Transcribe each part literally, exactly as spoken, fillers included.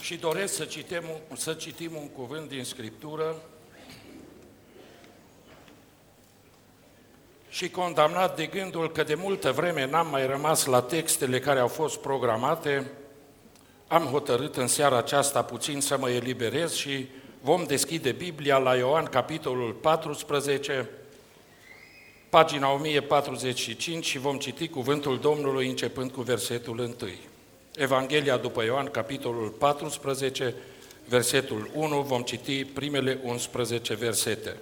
Și doresc să citim, să citim un cuvânt din Scriptură. Și condamnat de gândul că de multă vreme n-am mai rămas la textele care au fost programate, am hotărât în seara aceasta puțin să mă eliberez și vom deschide Biblia la Ioan, capitolul paisprezece, pagina o mie patruzeci și cinci și vom citi cuvântul Domnului începând cu versetul unu. Evanghelia după Ioan, capitolul paisprezece, versetul unu, vom citi primele unsprezece versete.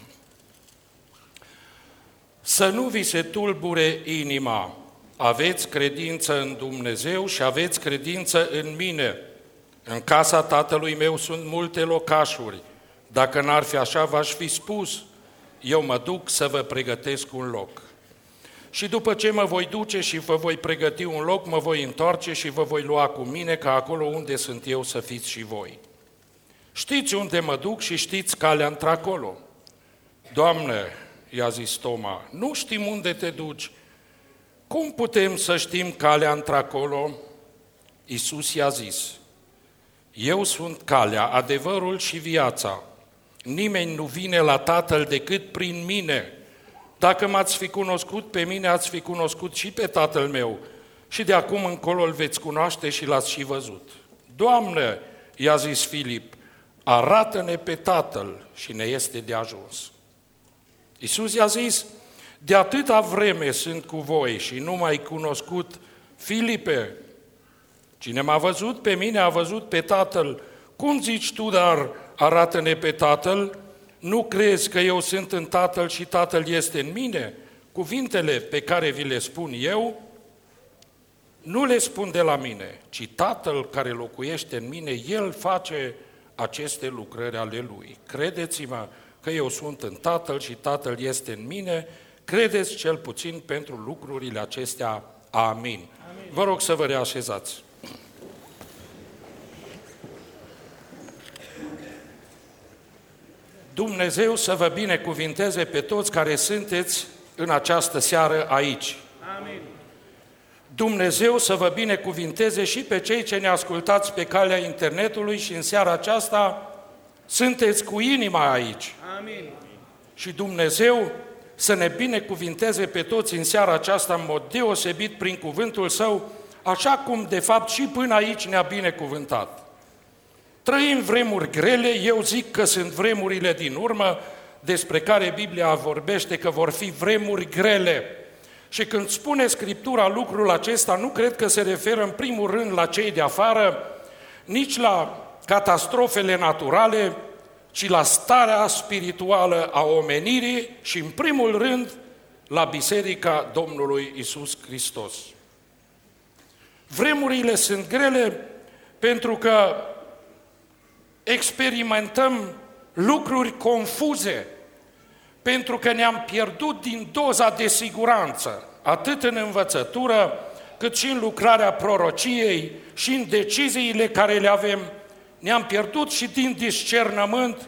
Să nu vi se tulbure inima, aveți credință în Dumnezeu și aveți credință în mine. În casa Tatălui meu sunt multe locașuri, dacă n-ar fi așa v-aș fi spus, eu mă duc să vă pregătesc un loc. Și după ce mă voi duce și vă voi pregăti un loc, mă voi întoarce și vă voi lua cu mine, ca acolo unde sunt eu să fiți și voi. Știți unde mă duc și știți calea într-acolo. Doamne, i-a zis Toma, nu știm unde te duci. Cum putem să știm calea într-acolo? Iisus i-a zis, eu sunt calea, adevărul și viața. Nimeni nu vine la Tatăl decât prin mine. Dacă m-ați fi cunoscut pe mine, ați fi cunoscut și pe Tatăl meu. Și de acum încolo îl veți cunoaște și l-ați și văzut. Doamne, i-a zis Filip, arată-ne pe Tatăl și ne este de ajuns. Iisus i-a zis, de atâta vreme sunt cu voi și nu m-ai cunoscut, Filipe. Cine m-a văzut pe mine a văzut pe Tatăl. Cum zici tu, dar arată-ne pe Tatăl? Nu crezi că eu sunt în Tatăl și Tatăl este în mine? Cuvintele pe care vi le spun eu, nu le spun de la mine, ci Tatăl care locuiește în mine, El face aceste lucrări ale Lui. Credeți-mă că eu sunt în Tatăl și Tatăl este în mine, credeți cel puțin pentru lucrurile acestea. Amin. Amin. Vă rog să vă reașezați. Dumnezeu să vă binecuvinteze pe toți care sunteți în această seară aici. Amin. Dumnezeu să vă binecuvinteze și pe cei ce ne ascultați pe calea internetului și în seara aceasta sunteți cu inima aici. Amin. Și Dumnezeu să ne binecuvinteze pe toți în seara aceasta în mod deosebit prin cuvântul Său, așa cum de fapt și până aici ne-a binecuvântat. Trăim vremuri grele, eu zic că sunt vremurile din urmă, despre care Biblia vorbește că vor fi vremuri grele. Și când spune Scriptura lucrul acesta, nu cred că se referă în primul rând la cei de afară, nici la catastrofele naturale, ci la starea spirituală a omenirii și în primul rând la Biserica Domnului Iisus Hristos. Vremurile sunt grele pentru că experimentăm lucruri confuze, pentru că ne-am pierdut din doza de siguranță, atât în învățătură, cât și în lucrarea prorociei și în deciziile care le avem. Ne-am pierdut și din discernământ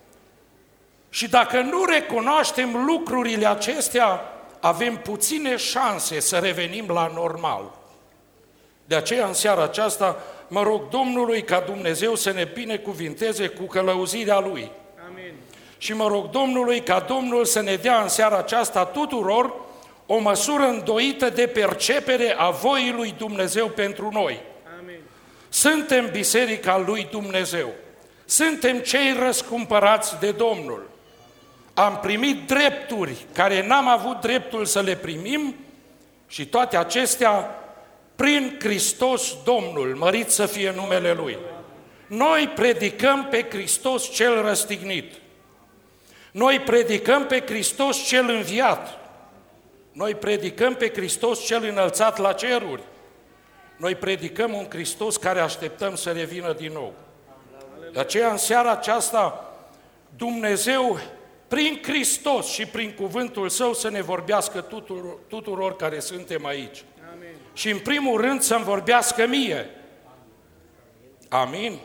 și dacă nu recunoaștem lucrurile acestea, avem puține șanse să revenim la normal. De aceea, în seara aceasta, mă rog Domnului ca Dumnezeu să ne binecuvinteze cu călăuzirea Lui. Amin. Și mă rog Domnului ca Domnul să ne dea în seara aceasta tuturor o măsură îndoită de percepere a voii lui Dumnezeu pentru noi. Amin. Suntem Biserica lui Dumnezeu. Suntem cei răscumpărați de Domnul. Am primit drepturi care n-am avut dreptul să le primim și toate acestea prin Hristos Domnul, mărit să fie numele Lui. Noi predicăm pe Hristos cel răstignit. Noi predicăm pe Hristos cel înviat. Noi predicăm pe Hristos cel înălțat la ceruri. Noi predicăm un Hristos care așteptăm să revină din nou. De aceea, în seara aceasta, Dumnezeu, prin Hristos și prin cuvântul Său, să ne vorbească tuturor, tuturor care suntem aici. Amin. Și în primul rând să-mi vorbească mie. Amin? Amin.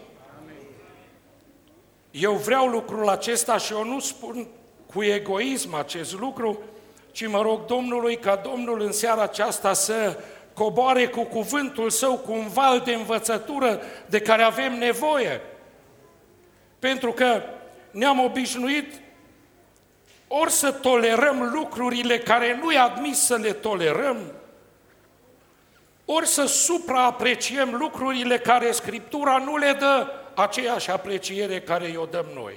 Eu vreau lucrul acesta și eu nu spun cu egoism acest lucru, ci mă rog Domnului ca Domnul în seara aceasta să coboare cu cuvântul Său, cu un val de învățătură de care avem nevoie. Pentru că ne-am obișnuit ori să tolerăm lucrurile care nu-i admis să le tolerăm, ori să supraapreciem lucrurile care Scriptura nu le dă aceeași apreciere care i-o dăm noi.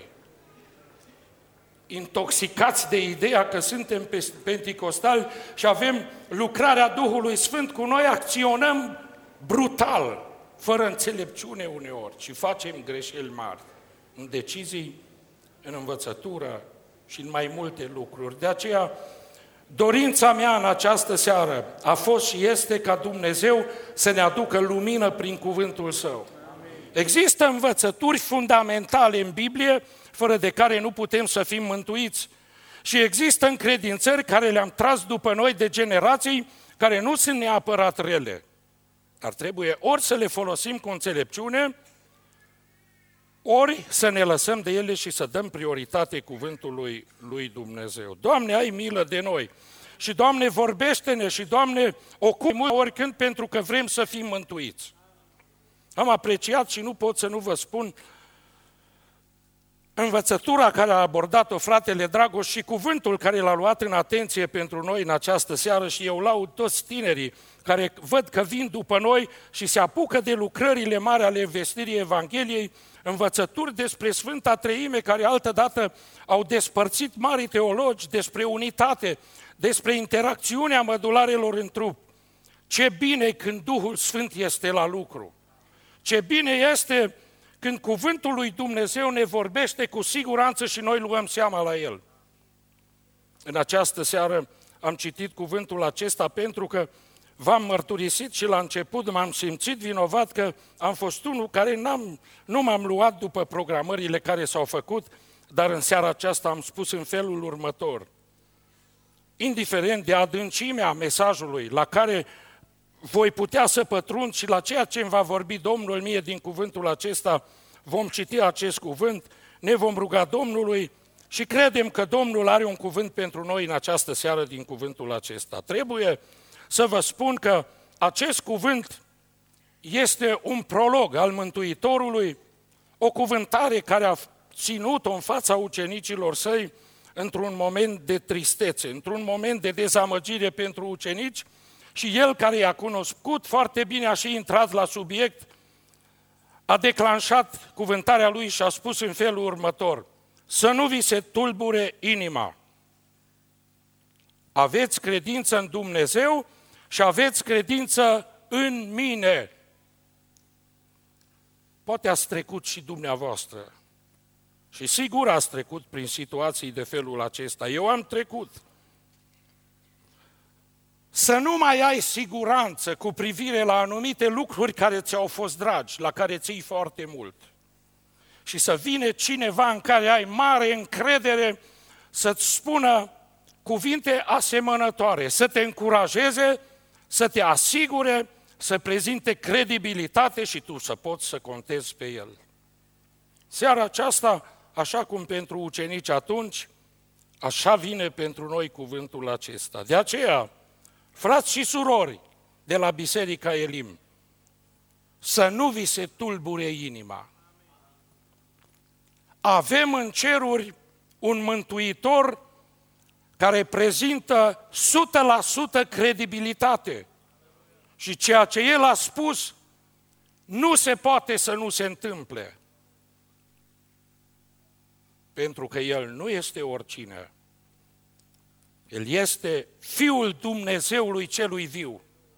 Intoxicați de ideea că suntem penticostali și avem lucrarea Duhului Sfânt cu noi, acționăm brutal, fără înțelepciune uneori și facem greșeli mari în decizii, în învățătură și în mai multe lucruri. De aceea, dorința mea în această seară a fost și este ca Dumnezeu să ne aducă lumină prin cuvântul Său. Există învățături fundamentale în Biblie, fără de care nu putem să fim mântuiți. Și există încredințări care le-am tras după noi de generații, care nu sunt neapărat rele. Dar trebuie ori să le folosim cu înțelepciune, ori să ne lăsăm de ele și să dăm prioritate cuvântului lui Dumnezeu. Doamne, ai milă de noi! Și Doamne, vorbește-ne și Doamne, ocupă oricând pentru că vrem să fim mântuiți. Am apreciat și nu pot să nu vă spun învățătura care a abordat-o fratele Dragoș și cuvântul care l-a luat în atenție pentru noi în această seară și eu laud toți tinerii care văd că vin după noi și se apucă de lucrările mari ale vestirii Evangheliei, învățături despre Sfânta Treime care altădată au despărțit mari teologi despre unitate, despre interacțiunea mădularelor în trup. Ce bine când Duhul Sfânt este la lucru! Ce bine este când cuvântul lui Dumnezeu ne vorbește cu siguranță și noi luăm seama la el. În această seară am citit cuvântul acesta pentru că v-am mărturisit și la început m-am simțit vinovat că am fost unul care n-am, nu m-am luat după programările care s-au făcut, dar în seara aceasta am spus în felul următor. Indiferent de adâncimea mesajului la care voi putea să pătrund și la ceea ce îmi va vorbi Domnul mie din cuvântul acesta, vom citi acest cuvânt, ne vom ruga Domnului și credem că Domnul are un cuvânt pentru noi în această seară din cuvântul acesta. Trebuie să vă spun că acest cuvânt este un prolog al Mântuitorului, o cuvântare care a ținut-o în fața ucenicilor săi într-un moment de tristețe, într-un moment de dezamăgire pentru ucenici, și el, care i-a cunoscut foarte bine, a și intrat la subiect, a declanșat cuvântarea lui și a spus în felul următor: să nu vi se tulbure inima. Aveți credință în Dumnezeu și aveți credință în mine. Poate ați trecut și dumneavoastră. Și sigur ați trecut prin situații de felul acesta. Eu am trecut. Să nu mai ai siguranță cu privire la anumite lucruri care ți-au fost dragi, la care ții foarte mult. Și să vine cineva în care ai mare încredere să-ți spună cuvinte asemănătoare, să te încurajeze, să te asigure, să prezinte credibilitate și tu să poți să contezi pe el. Seara aceasta, așa cum pentru ucenici atunci, așa vine pentru noi cuvântul acesta. De aceea, frați și surori de la Biserica Elim, să nu vi se tulbure inima. Avem în ceruri un Mântuitor care prezintă o sută la sută credibilitate și ceea ce El a spus nu se poate să nu se întâmple. Pentru că El nu este oricine. El este Fiul Dumnezeului celui viu.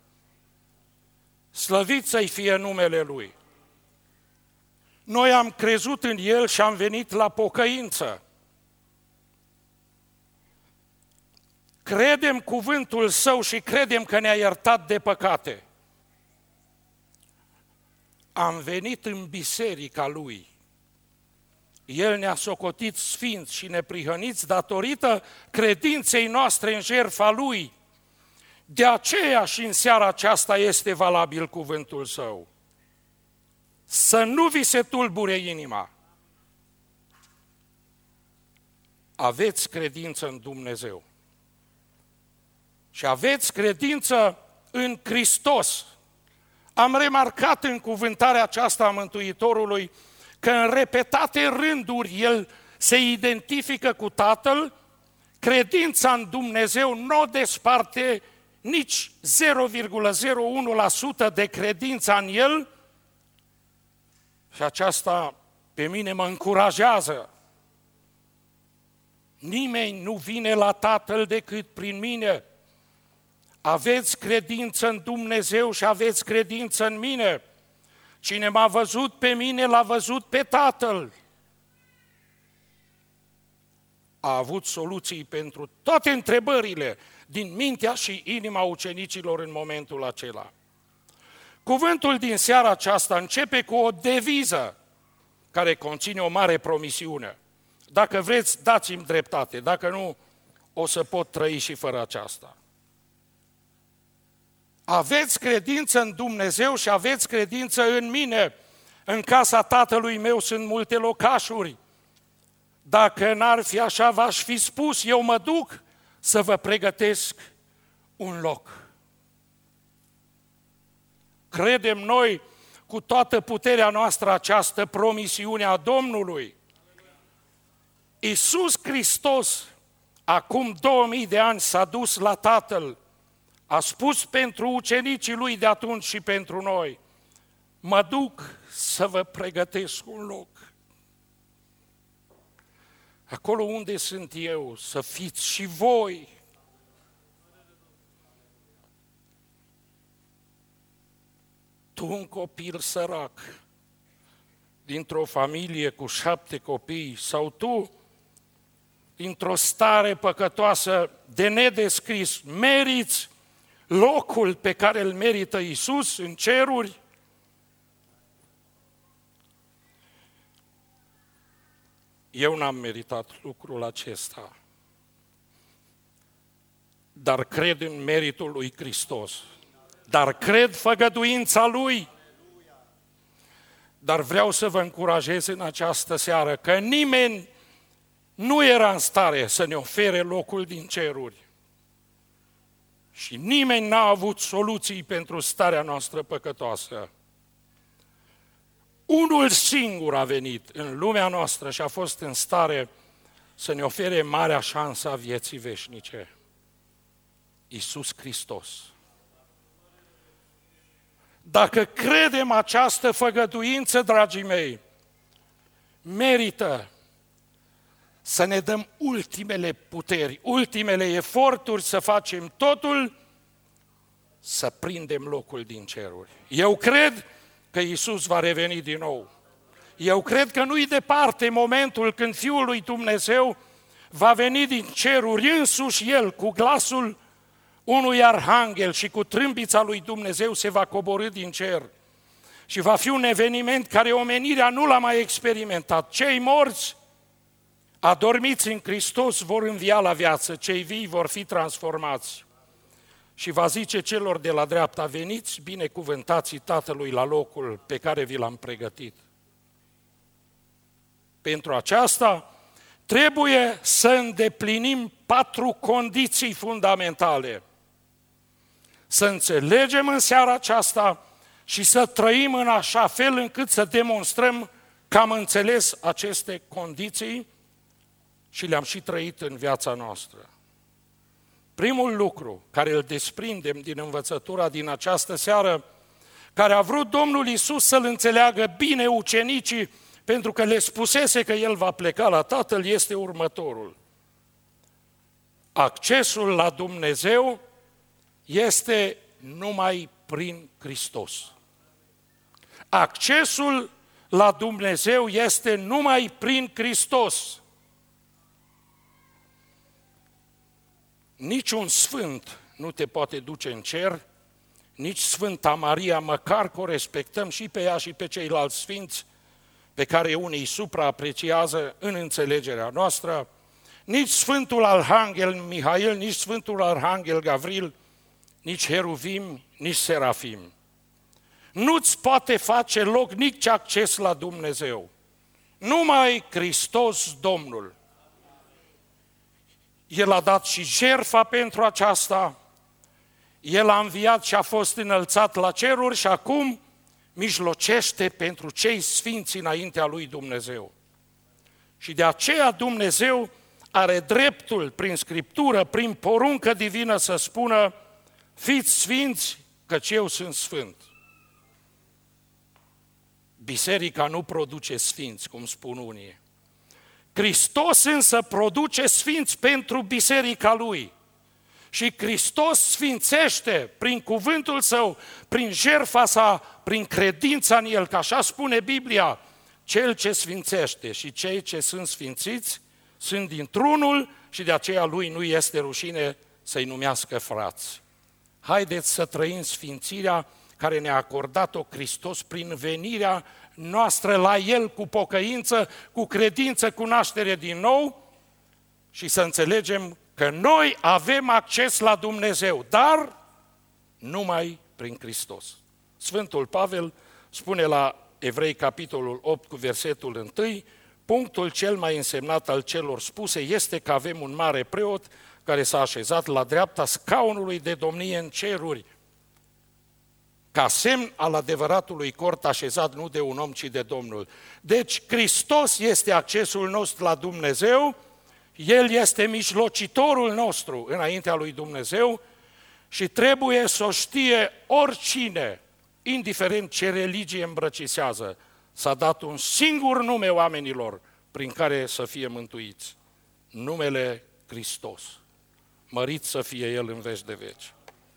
Slăvit să-i fie numele Lui. Noi am crezut în El și am venit la pocăință. Credem cuvântul Său și credem că ne-a iertat de păcate. Am venit în biserica Lui. El ne-a socotit sfinți și neprihăniți datorită credinței noastre în jertfa Lui. De aceea și în seara aceasta este valabil cuvântul Său. Să nu vi se tulbure inima. Aveți credință în Dumnezeu. Și aveți credință în Hristos. Am remarcat în cuvântarea aceasta a Mântuitorului că în repetate rânduri El se identifică cu Tatăl, credința în Dumnezeu nu o desparte nici zero virgulă zero unu la sută de credința în El și aceasta pe mine mă încurajează. Nimeni nu vine la Tatăl decât prin mine. Aveți credință în Dumnezeu și aveți credință în mine. Cine m-a văzut pe mine, l-a văzut pe Tatăl. A avut soluții pentru toate întrebările din mintea și inima ucenicilor în momentul acela. Cuvântul din seara aceasta începe cu o deviză care conține o mare promisiune. Dacă vreți, dați-mi dreptate, dacă nu, o să pot trăi și fără aceasta. Aveți credință în Dumnezeu și aveți credință în mine. În casa Tatălui meu sunt multe locașuri. Dacă n-ar fi așa, v-aș fi spus, eu mă duc să vă pregătesc un loc. Credem noi cu toată puterea noastră această promisiune a Domnului. Iisus Hristos, acum două mii de ani, s-a dus la Tatăl, a spus pentru ucenicii Lui de atunci și pentru noi, mă duc să vă pregătesc un loc. Acolo unde sunt eu, să fiți și voi. Tu, un copil sărac, dintr-o familie cu șapte copii, sau tu, dintr-o stare păcătoasă de nedescris, meriți locul pe care îl merită Iisus în ceruri? Eu n-am meritat lucrul acesta, dar cred în meritul lui Hristos, dar cred făgăduința Lui. Dar vreau să vă încurajez în această seară că nimeni nu era în stare să ne ofere locul din ceruri. Și nimeni n-a avut soluții pentru starea noastră păcătoasă. Unul singur a venit în lumea noastră și a fost în stare să ne ofere marea șansă a vieții veșnice. Iisus Hristos. Dacă credem această făgăduință, dragii mei, merită să ne dăm ultimele puteri, ultimele eforturi să facem totul, să prindem locul din ceruri. Eu cred că Iisus va reveni din nou. Eu cred că nu-i departe momentul când Fiul lui Dumnezeu va veni din ceruri însuși El cu glasul unui arhanghel și cu trâmbița lui Dumnezeu se va coborî din cer. Și va fi un eveniment care omenirea nu l-a mai experimentat. Cei morți, adormiți în Hristos, vor învia la viață, cei vii vor fi transformați. Și va zice celor de la dreapta, veniți binecuvântații Tatălui la locul pe care vi l-am pregătit. Pentru aceasta trebuie să îndeplinim patru condiții fundamentale. Să înțelegem în seara aceasta și să trăim în așa fel încât să demonstrăm că am înțeles aceste condiții și le-am și trăit în viața noastră. Primul lucru care îl desprindem din învățătura din această seară, care a vrut Domnul Iisus să-l înțeleagă bine ucenicii, pentru că le spusese că El va pleca la Tatăl, este următorul. Accesul la Dumnezeu este numai prin Hristos. Accesul la Dumnezeu este numai prin Hristos. Niciun sfânt nu te poate duce în cer, nici Sfânta Maria, măcar că o respectăm și pe ea și pe ceilalți sfinți, pe care unii supraapreciază în înțelegerea noastră, nici Sfântul Arhanghel Mihail, nici Sfântul Arhanghel Gavril, nici Heruvim, nici Serafim. Nu-ți poate face loc nici acces la Dumnezeu. Numai Hristos Domnul. El a dat și jertfa pentru aceasta, El a înviat și a fost înălțat la ceruri și acum mijlocește pentru cei sfinți înaintea lui Dumnezeu. Și de aceea Dumnezeu are dreptul prin Scriptură, prin poruncă divină să spună: fiți sfinți, căci eu sunt sfânt. Biserica nu produce sfinți, cum spun unii. Hristos însă produce sfinți pentru biserica Lui. Și Hristos sfințește prin cuvântul Său, prin jertfa Sa, prin credința în El, că așa spune Biblia: cel ce sfințește și cei ce sunt sfințiți sunt dintr-unul și de aceea Lui nu este rușine să-i numească frați. Haideți să trăim sfințirea care ne-a acordat-o Hristos prin venirea noastră la El cu pocăință, cu credință, cu naștere din nou și să înțelegem că noi avem acces la Dumnezeu, dar numai prin Hristos. Sfântul Pavel spune la Evrei, capitolul opt, cu versetul unu, punctul cel mai însemnat al celor spuse este că avem un mare preot care s-a așezat la dreapta scaunului de domnie în ceruri, ca semn al adevăratului cort așezat nu de un om, ci de Domnul. Deci Hristos este accesul nostru la Dumnezeu, El este mijlocitorul nostru înaintea lui Dumnezeu și trebuie să o știe oricine, indiferent ce religie îmbrăcișează. S-a dat un singur nume oamenilor prin care să fie mântuiți. Numele Hristos. Mărit să fie El în veci de veci.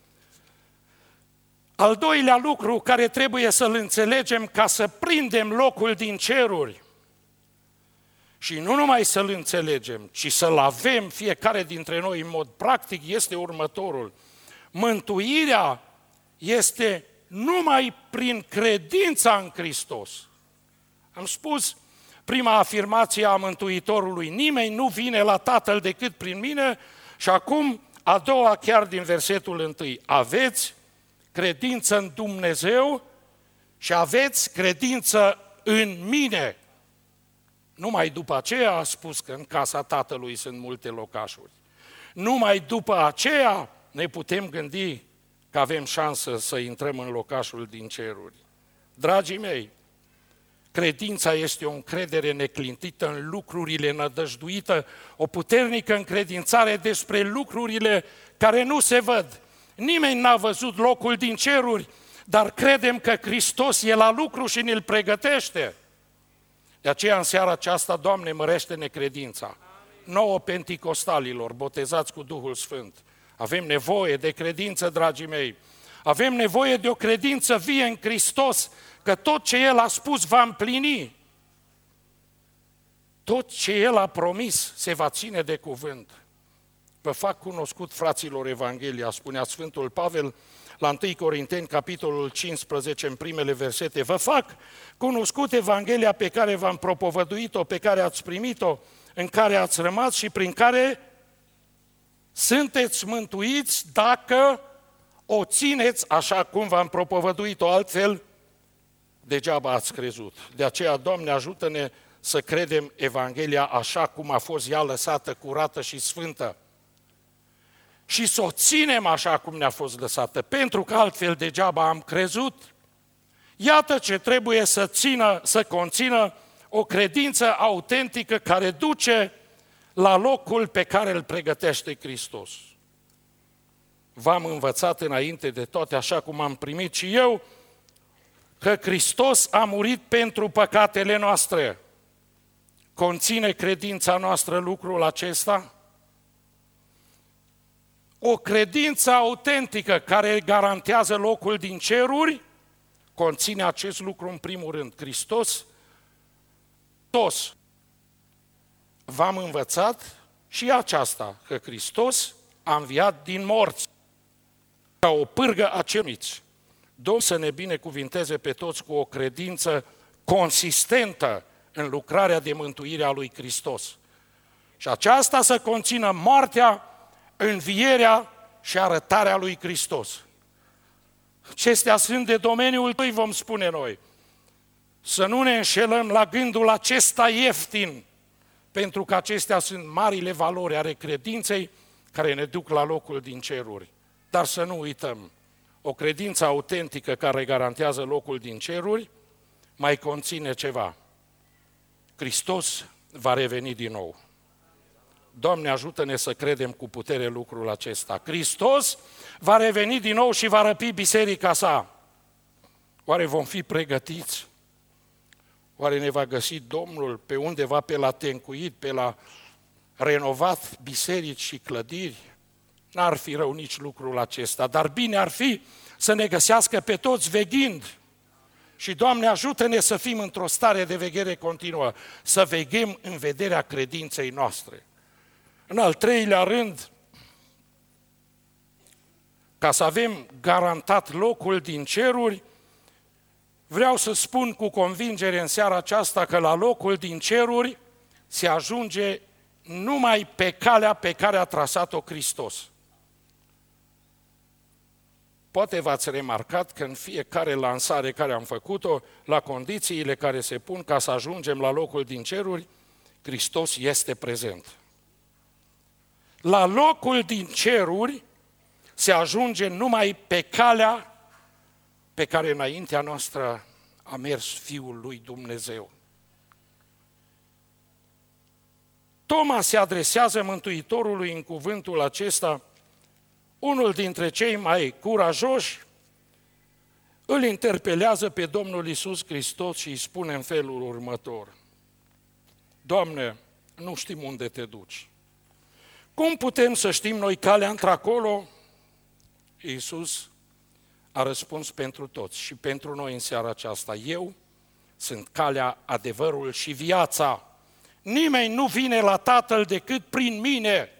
Al doilea lucru care trebuie să-l înțelegem ca să prindem locul din ceruri și nu numai să-l înțelegem, ci să-l avem fiecare dintre noi în mod practic, este următorul. Mântuirea este numai prin credința în Hristos. Am spus prima afirmație a Mântuitorului: nimeni nu vine la Tatăl decât prin mine, și acum a doua chiar din versetul întâi. Aveți credință în Dumnezeu și aveți credință în mine. Numai după aceea a spus că în casa Tatălui sunt multe locașuri. Numai după aceea ne putem gândi că avem șansă să intrăm în locașul din ceruri. Dragii mei, credința este o încredere neclintită în lucrurile nădăjduită, o puternică încredințare despre lucrurile care nu se văd. Nimeni n-a văzut locul din ceruri, dar credem că Hristos e la lucru și ne-l pregătește. De aceea în seara aceasta, Doamne, mărește-ne credința. Nouă penticostalilor, botezați cu Duhul Sfânt. Avem nevoie de credință, dragii mei. Avem nevoie de o credință vie în Hristos, că tot ce El a spus va împlini. Tot ce El a promis se va ține de cuvânt. Vă fac cunoscut, fraților, Evanghelia, spunea Sfântul Pavel la întâi Corinteni, capitolul cincisprezece, în primele versete. Vă fac cunoscut Evanghelia pe care v-am propovăduit-o, pe care ați primit-o, în care ați rămas și prin care sunteți mântuiți dacă o țineți așa cum v-am propovăduit-o, altfel degeaba ați crezut. De aceea, Doamne, ajută-ne să credem Evanghelia așa cum a fost ea lăsată, curată și sfântă. Și să o ținem așa cum ne-a fost lăsată, pentru că altfel degeaba am crezut. Iată ce trebuie să țină, să conțină o credință autentică care duce la locul pe care îl pregătește Hristos. V-am învățat înainte de toate, așa cum am primit și eu, că Hristos a murit pentru păcatele noastre. Conține credința noastră lucrul acesta? O credință autentică care garantează locul din ceruri conține acest lucru în primul rând. Hristos, Hristos, v-am învățat și aceasta, că Hristos a înviat din morți ca o pârgă a cenuiți. Domnul să ne binecuvinteze pe toți cu o credință consistentă în lucrarea de mântuire a lui Hristos. Și aceasta să conțină moartea, învierea și arătarea lui Hristos. Acestea sunt de domeniul tău, vom spune noi. Să nu ne înșelăm la gândul acesta ieftin, pentru că acestea sunt marile valori ale credinței care ne duc la locul din ceruri. Dar să nu uităm, o credință autentică care garantează locul din ceruri mai conține ceva. Hristos va reveni din nou. Doamne, ajută-ne să credem cu putere lucrul acesta. Hristos va reveni din nou și va răpi biserica sa. Oare vom fi pregătiți? Oare ne va găsi Domnul pe undeva pe la tencuit, pe la renovat biserici și clădiri? N-ar fi rău nici lucrul acesta, dar bine ar fi să ne găsească pe toți veghind. Și, Doamne, ajută-ne să fim într-o stare de veghere continuă, să veghem în vederea credinței noastre. În al treilea rând, ca să avem garantat locul din ceruri, vreau să spun cu convingere în seara aceasta că la locul din ceruri se ajunge numai pe calea pe care a trasat-o Hristos. Poate v-ați remarcat că în fiecare lansare care am făcut-o, la condițiile care se pun ca să ajungem la locul din ceruri, Hristos este prezent. La locul din ceruri se ajunge numai pe calea pe care înaintea noastră a mers Fiul lui Dumnezeu. Toma se adresează Mântuitorului în cuvântul acesta, unul dintre cei mai curajoși îl interpelează pe Domnul Iisus Hristos și îi spune în felul următor: Doamne, nu știm unde te duci. Cum putem să știm noi calea într-acolo? Iisus a răspuns pentru toți și pentru noi în seara aceasta: eu sunt calea, adevărul și viața. Nimeni nu vine la Tatăl decât prin mine.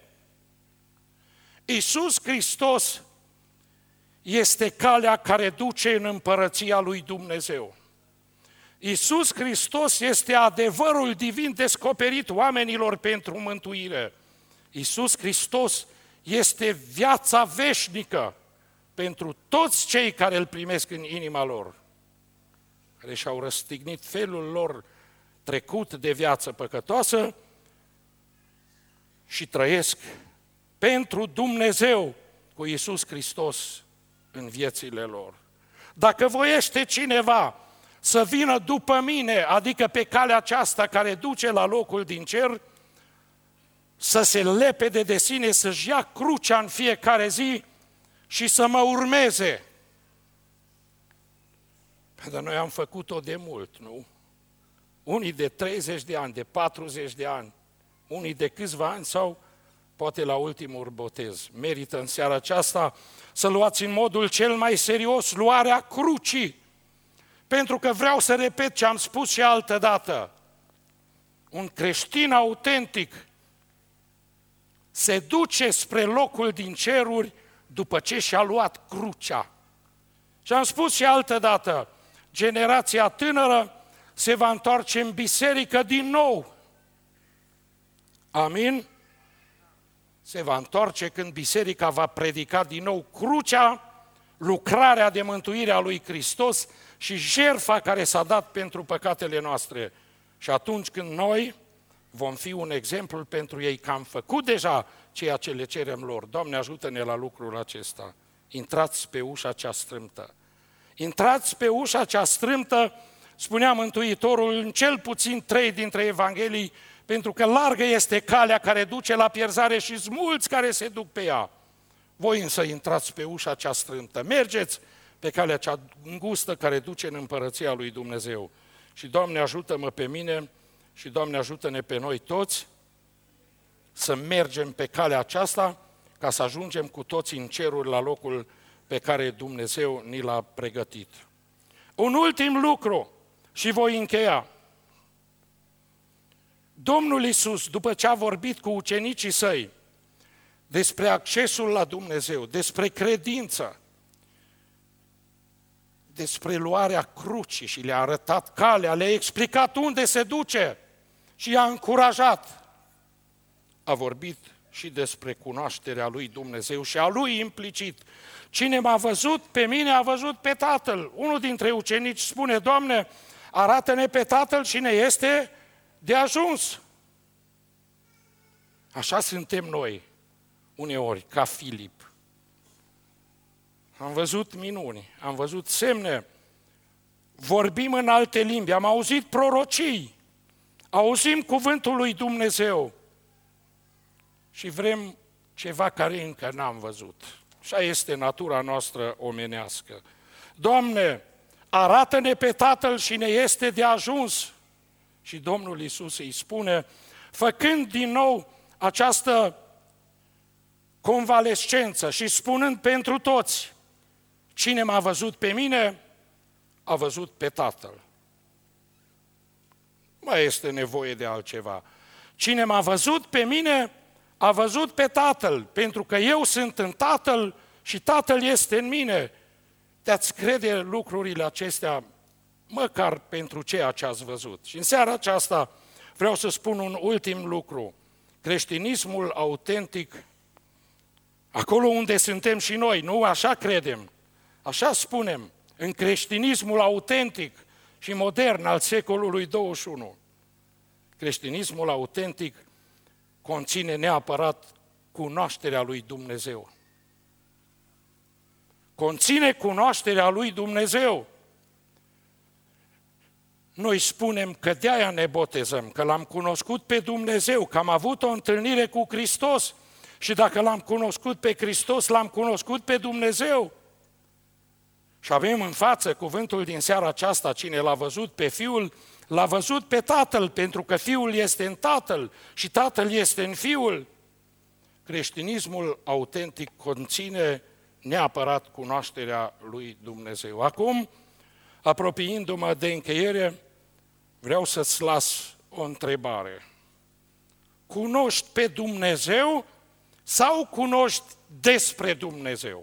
Iisus Hristos este calea care duce în împărăția lui Dumnezeu. Iisus Hristos este adevărul divin descoperit oamenilor pentru mântuire. Iisus Hristos este viața veșnică pentru toți cei care îl primesc în inima lor, care și-au răstignit felul lor trecut de viață păcătoasă și trăiesc pentru Dumnezeu cu Iisus Hristos în viețile lor. Dacă voiește cineva să vină după mine, adică pe calea aceasta care duce la locul din cer, să se lepede de sine, să-și ia crucea în fiecare zi și să mă urmeze. Dar noi am făcut-o de mult, nu? Unii de treizeci de ani, de patruzeci de ani, unii de câțiva ani sau poate la ultimul botez. Merită în seara aceasta să luați în modul cel mai serios luarea crucii. Pentru că vreau să repet ce am spus și altă dată. Un creștin autentic se duce spre locul din ceruri după ce și-a luat crucea. Și am spus și altă dată, generația tânără se va întoarce în biserică din nou. Amin? Se va întoarce când biserica va predica din nou crucea, lucrarea de mântuire a lui Hristos și jertfa care s-a dat pentru păcatele noastre. Și atunci când noi vom fi un exemplu pentru ei că am făcut deja ceea ce le cerem lor. Doamne, ajută-ne la lucrul acesta. Intrați pe ușa cea strâmtă. Intrați pe ușa cea strâmtă, spunea Mântuitorul în cel puțin trei dintre Evanghelii, pentru că largă este calea care duce la pierzare și sunt mulți care se duc pe ea. Voi însă intrați pe ușa cea strâmtă. Mergeți pe calea cea îngustă care duce în împărăția lui Dumnezeu. Și Doamne, ajută-mă pe mine și Doamne, ajută-ne pe noi toți să mergem pe calea aceasta ca să ajungem cu toți în ceruri la locul pe care Dumnezeu ni l-a pregătit. Un ultim lucru și voi încheia. Domnul Iisus, după ce a vorbit cu ucenicii săi despre accesul la Dumnezeu, despre credință, despre luarea crucii și le-a arătat calea, le-a explicat unde se duce și i-a încurajat, a vorbit și despre cunoașterea lui Dumnezeu și a lui implicit. Cine m-a văzut pe mine a văzut pe Tatăl. Unul dintre ucenici spune: Doamne, arată-ne pe Tatăl și ne este de ajuns. Așa suntem noi, uneori, ca Filip. am văzut minuni, am văzut semne, vorbim în alte limbi, am auzit prorocii, auzim cuvântul lui Dumnezeu și vrem ceva care încă n-am văzut. Așa este natura noastră omenească. Doamne, arată-ne pe Tatăl și ne este de ajuns. Și Domnul Iisus îi spune, făcând din nou această convalescență și spunând pentru toți, cine m-a văzut pe mine, a văzut pe Tatăl. Mai este nevoie de altceva. Cine m-a văzut pe mine, a văzut pe Tatăl, pentru că eu sunt în Tatăl și Tatăl este în mine. Te-ați crede lucrurile acestea, măcar pentru ceea ce ați văzut. Și în seara aceasta vreau să spun un ultim lucru. Creștinismul autentic, acolo unde suntem și noi, nu așa credem, așa spunem, în creștinismul autentic și modern al secolului douăzeci și unu. Creștinismul autentic conține neapărat cunoașterea lui Dumnezeu. Conține cunoașterea lui Dumnezeu. Noi spunem că de-aia ne botezăm, că l-am cunoscut pe Dumnezeu, că am avut o întâlnire cu Hristos și dacă l-am cunoscut pe Hristos, l-am cunoscut pe Dumnezeu. Și avem în față cuvântul din seara aceasta, cine l-a văzut pe Fiul, l-a văzut pe Tatăl, pentru că Fiul este în Tatăl și Tatăl este în Fiul. Creștinismul autentic conține neapărat cunoașterea lui Dumnezeu. Acum, apropiindu-mă de încheiere, vreau să-ți las o întrebare. Cunoști pe Dumnezeu sau cunoști despre Dumnezeu?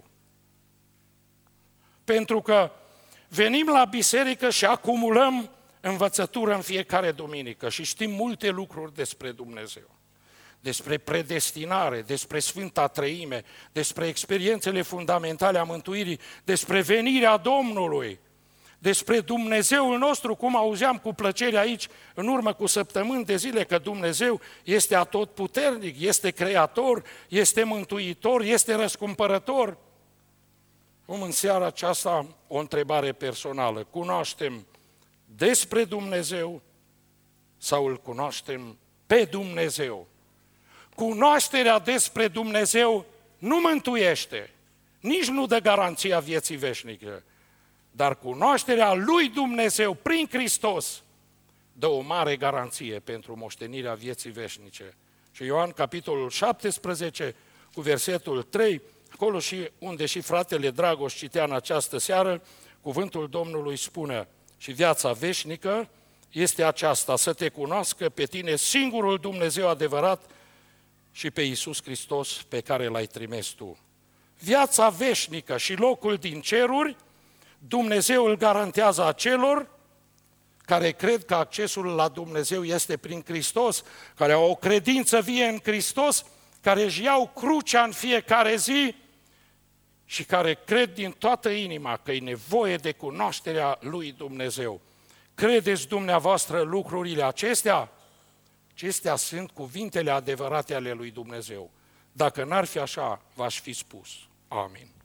Pentru că venim la biserică și acumulăm învățătură în fiecare duminică și știm multe lucruri despre Dumnezeu. Despre predestinare, despre Sfânta Treime, despre experiențele fundamentale a mântuirii, despre venirea Domnului, despre Dumnezeul nostru, cum auzeam cu plăcere aici în urmă cu săptămâni de zile, că Dumnezeu este atotputernic, este creator, este mântuitor, este răscumpărător. Cum în seara aceasta o întrebare personală. Cunoaștem despre Dumnezeu sau îl cunoaștem pe Dumnezeu? Cunoașterea despre Dumnezeu nu mântuiește, nici nu dă garanția vieții veșnice, dar cunoașterea lui Dumnezeu prin Hristos dă o mare garanție pentru moștenirea vieții veșnice. Și Ioan, capitolul șaptesprezece, cu versetul trei, acolo și unde și fratele Dragoș citea în această seară, cuvântul Domnului spune, și viața veșnică este aceasta, să te cunoască pe tine singurul Dumnezeu adevărat și pe Iisus Hristos pe care l-ai trimis tu. Viața veșnică și locul din ceruri, Dumnezeu îl garantează acelor care cred că accesul la Dumnezeu este prin Hristos, care au o credință vie în Hristos, care își iau crucea în fiecare zi și care cred din toată inima că e nevoie de cunoașterea lui Dumnezeu. Credeți dumneavoastră lucrurile acestea? Acestea sunt cuvintele adevărate ale lui Dumnezeu. Dacă n-ar fi așa, v-aș fi spus. Amin.